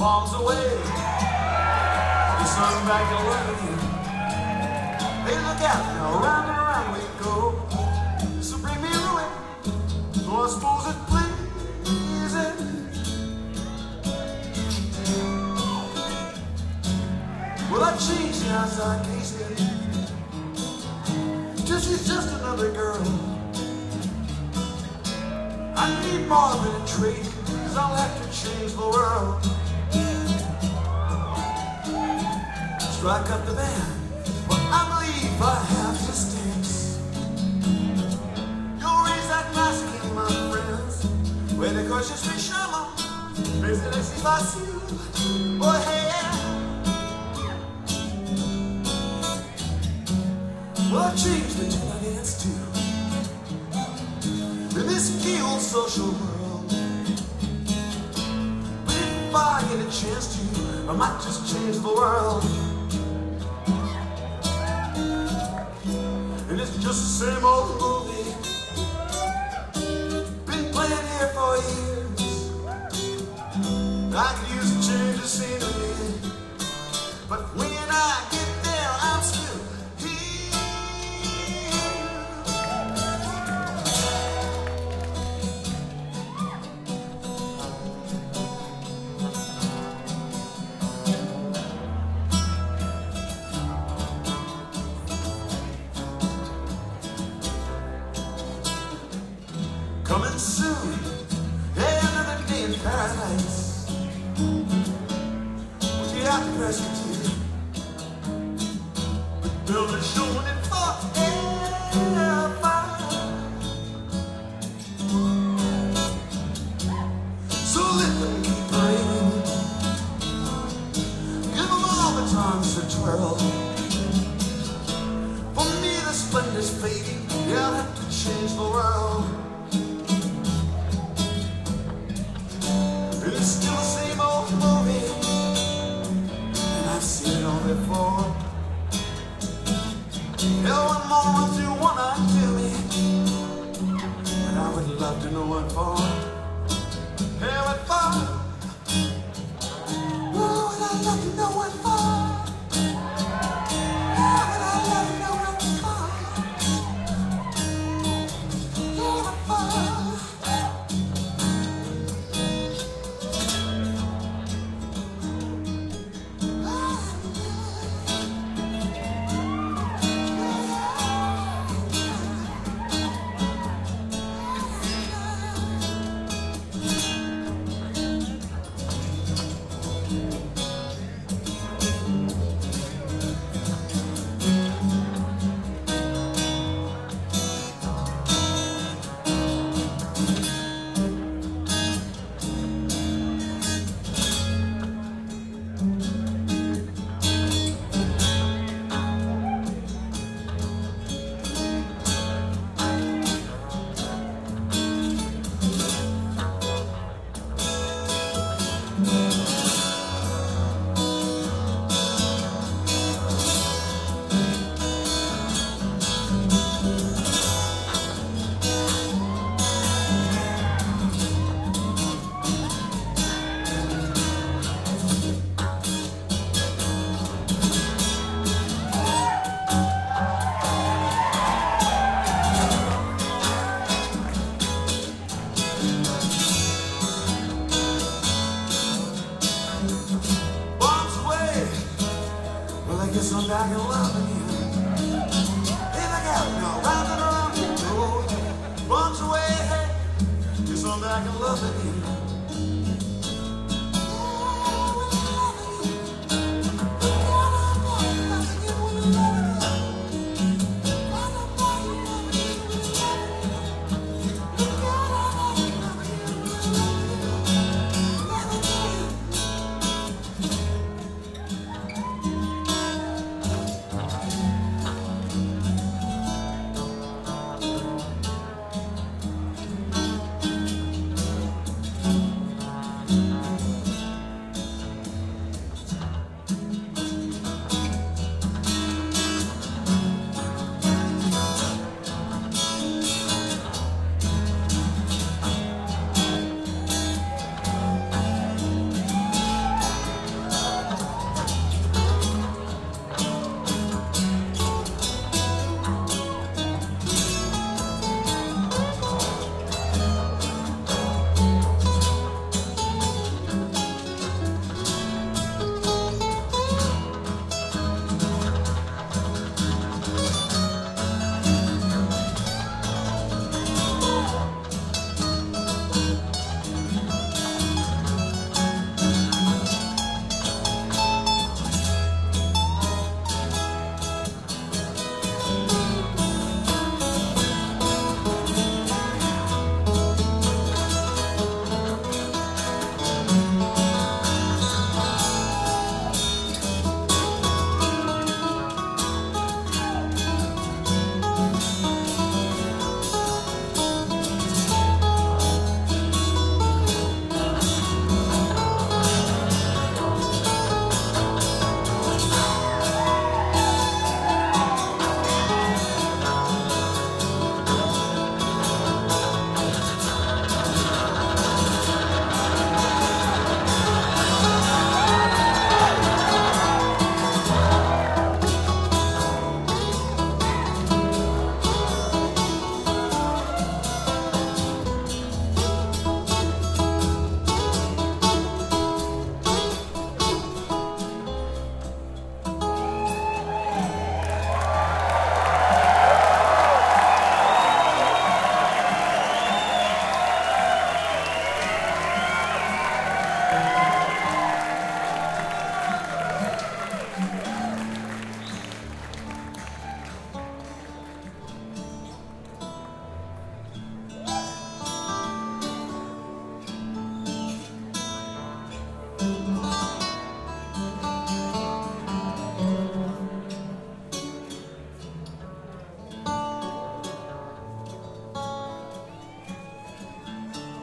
palms away. The sun back to life. Hey, look out now, round and around we go. So bring me ruin, though I suppose it pleases. Well, I changed the outside cases. She's just another girl. I need more than a trait, 'cause I'll have to change the world. Strike up the band, but I believe I have to stance. You'll raise that glass again, my friends. Where the cautious fish are, raise the legs if I see you. Oh, hey, yeah. Well, I changed the tune I dance to in this gay old social world. But if I get a chance to, I might just change the world. And it's just the same old movie, been playing here for years. I could use a change of scenery, but when I get there, I'm still coming soon, hey, another day in paradise. But you have to press it to build a show in forever. So let them keep ringing, give them all the tongues to twirl. For me the splendor's fading, yeah, I'll have to change the world. It's still the same old movie, and I've seen it all before. Yeah, one more will do one I do me, and I would love to know what for. Hey, what for? Oh, would I love to know what for?